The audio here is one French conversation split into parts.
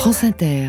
France Inter.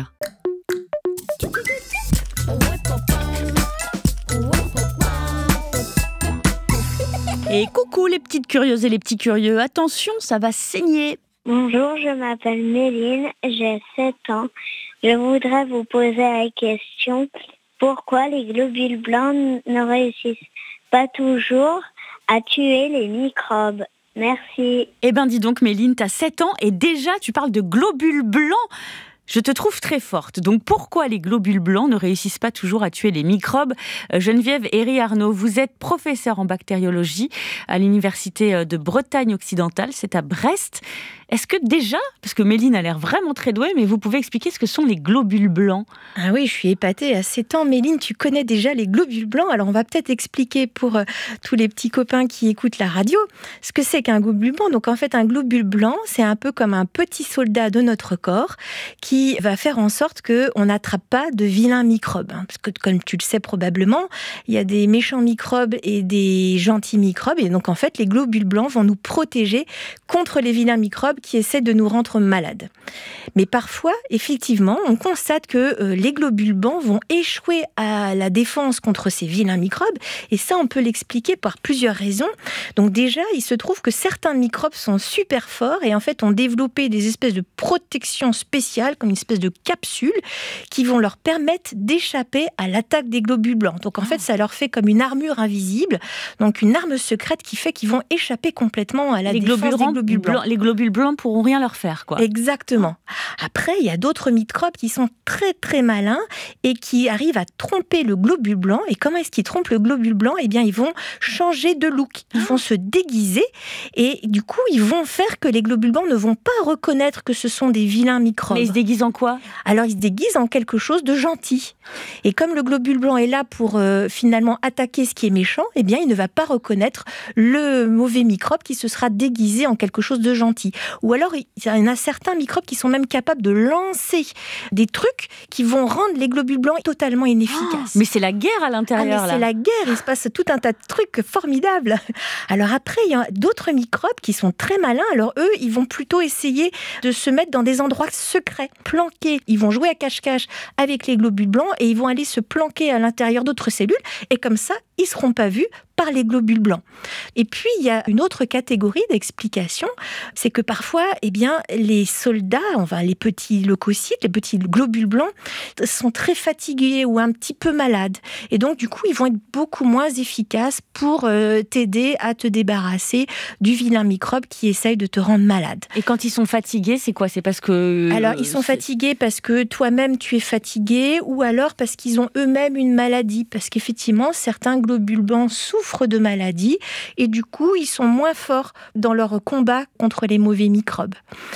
Et coucou les petites curieuses et les petits curieux, attention, ça va saigner. Bonjour, je m'appelle Méline, j'ai 7 ans. Je voudrais vous poser la question, pourquoi les globules blancs ne réussissent pas toujours à tuer les microbes? Merci. Eh ben dis donc Méline, t'as 7 ans et déjà tu parles de globules blancs. Je te trouve très forte. Donc pourquoi les globules blancs ne réussissent pas toujours à tuer les microbes? Geneviève Herry-Arnaud, vous êtes professeure en bactériologie à l'université de Bretagne occidentale, c'est à Brest. Est-ce que déjà, parce que Méline a l'air vraiment très douée, mais vous pouvez expliquer ce que sont les globules blancs? Ah oui, je suis épatée. À 7 ans, Méline, tu connais déjà les globules blancs. Alors on va peut-être expliquer pour tous les petits copains qui écoutent la radio ce que c'est qu'un globule blanc. Donc en fait, un globule blanc, c'est un peu comme un petit soldat de notre corps qui va faire en sorte qu'on n'attrape pas de vilains microbes. Parce que comme tu le sais probablement, il y a des méchants microbes et des gentils microbes. Et donc en fait, les globules blancs vont nous protéger contre les vilains microbes qui essaient de nous rendre malades. Mais parfois, effectivement, on constate que les globules blancs vont échouer à la défense contre ces vilains microbes. Et ça, on peut l'expliquer par plusieurs raisons. Donc déjà, il se trouve que certains microbes sont super forts et en fait ont développé des espèces de protections spéciales, comme une espèce de capsule, qui vont leur permettre d'échapper à l'attaque des globules blancs. Donc en fait, ça leur fait comme une armure invisible, donc une arme secrète qui fait qu'ils vont échapper complètement à la défense des globules blancs. Les globules blancs pourront rien leur faire, quoi. Exactement. Après, il y a d'autres microbes qui sont très très malins et qui arrivent à tromper le globule blanc. Et comment est-ce qu'ils trompent le globule blanc? Eh bien, ils vont changer de look. Ils vont se déguiser et du coup, ils vont faire que les globules blancs ne vont pas reconnaître que ce sont des vilains microbes. Mais ils se déguisent en quoi? Alors, ils se déguisent en quelque chose de gentil. Et comme le globule blanc est là pour finalement attaquer ce qui est méchant, eh bien, il ne va pas reconnaître le mauvais microbe qui se sera déguisé en quelque chose de gentil. Ou alors, il y en a certains microbes qui sont même capables de lancer des trucs qui vont rendre les globules blancs totalement inefficaces. Mais c'est la guerre à l'intérieur, là. C'est la guerre, il se passe tout un tas de trucs formidables. Alors après, il y a d'autres microbes qui sont très malins. Alors eux, ils vont plutôt essayer de se mettre dans des endroits secrets, planqués. Ils vont jouer à cache-cache avec les globules blancs et ils vont aller se planquer à l'intérieur d'autres cellules. Et comme ça, ils ne seront pas vus par les globules blancs. Et puis, il y a une autre catégorie d'explications, c'est que parfois, eh bien, les soldats, enfin les petits leucocytes, les petits globules blancs, sont très fatigués ou un petit peu malades. Et donc, du coup, ils vont être beaucoup moins efficaces pour t'aider à te débarrasser du vilain microbe qui essaye de te rendre malade. Et quand ils sont fatigués, c'est quoi? C'est parce que... Alors, ils sont fatigués parce que toi-même, tu es fatigué, ou alors parce qu'ils ont eux-mêmes une maladie. Parce qu'effectivement, certains globules blancs souffrent de maladies et du coup, ils sont moins forts dans leur combat contre les mauvais microbes.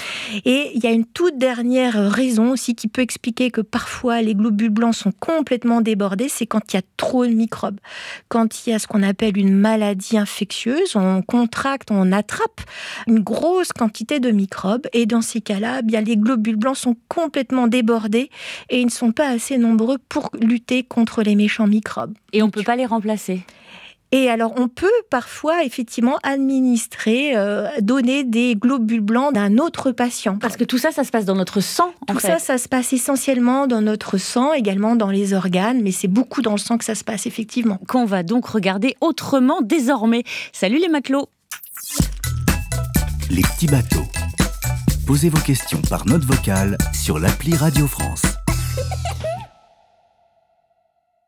Et il y a une toute dernière raison aussi qui peut expliquer que parfois les globules blancs sont complètement débordés, c'est quand il y a trop de microbes. Quand il y a ce qu'on appelle une maladie infectieuse, on contracte, on attrape une grosse quantité de microbes et dans ces cas-là, bien, les globules blancs sont complètement débordés et ils ne sont pas assez nombreux pour lutter contre les méchants microbes. Et on ne peut pas les remplacer? Et alors, on peut parfois, effectivement, administrer, donner des globules blancs d'un autre patient. Parce que tout ça, ça se passe dans notre sang, en fait. Tout ça, ça se passe essentiellement dans notre sang, également dans les organes, mais c'est beaucoup dans le sang que ça se passe, effectivement. Qu'on va donc regarder autrement désormais. Salut les matelots! Les petits bateaux. Posez vos questions par note vocale sur l'appli Radio France.